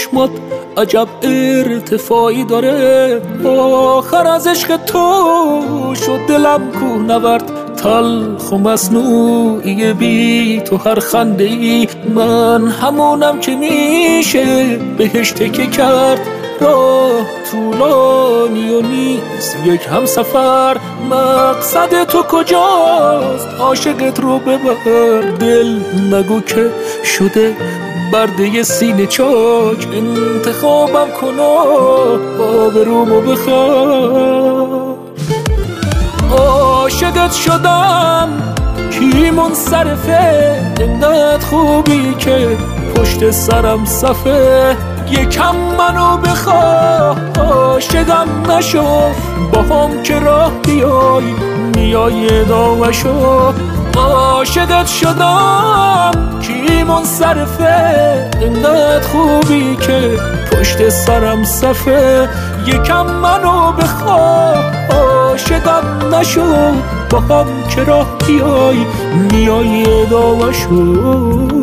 چشمات عجب ارتفاعی داره، آخر از عشق تو شد دلم کوه نورد، تلخ و مصنوعی بی تو هر خنده ای من همونم که میشه بهش تکه کرد. راه طولانی و نیست یک همسفر، مقصد تو کجاست عاشقت رو ببر، دل نگو که شده برده سینه چاک، انتخابم کن و آبرومو بخواه. عاشقت شدم کی منصرفه، انقدر خوبی که پشت سرم صفه، یکم منو بخواه عاشقم نشو، با هم که راه بیای میای داوشو. عاشقت شدم کی منصرفه، انقدر خوبی که پشت سرم صفه، یکم منو بخواه عاشقم نشو، با هم که راه بیای میای داوشو.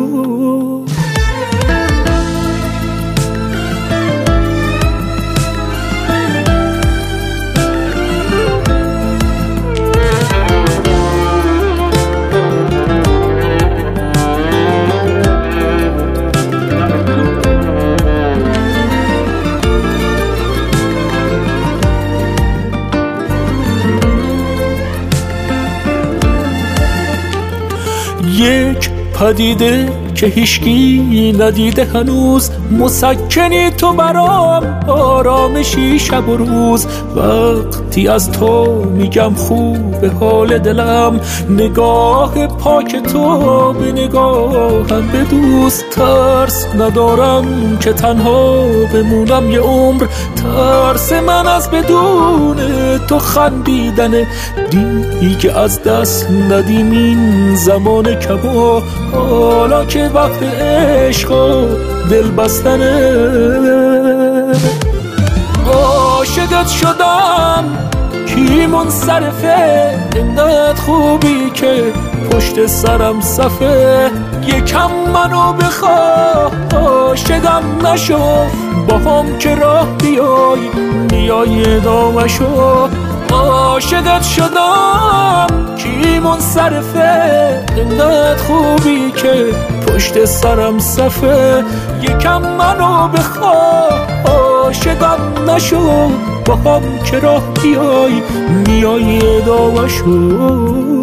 یک پدیده که هیچکی ندیده هنوز، مسکنی تو برام آرامشی شب و روز، وقتی از تو میگم خوب حال دلم، نگاه پاک تو به نگاهم بدوز، ترس ندارم که تنها بمونم یه عمر، ترس من از بدون تو خندیدنه، دیگه از دست ندیم این زمان کبا، حالا که وقت عشق و دل بستنه. عاشقت شدم کی منصرفه، انقدر خوبی که پشت سرم صفه، یکم منو بخواه عاشقم نشو، با هم که راه بیای میای داوشو. عاشقت شدم کی منصرفه، انقدر خوبی که پشت سرم صفه، یکم منو بخواه عاشقم نشو، با هم که راه بیای میای داوشو.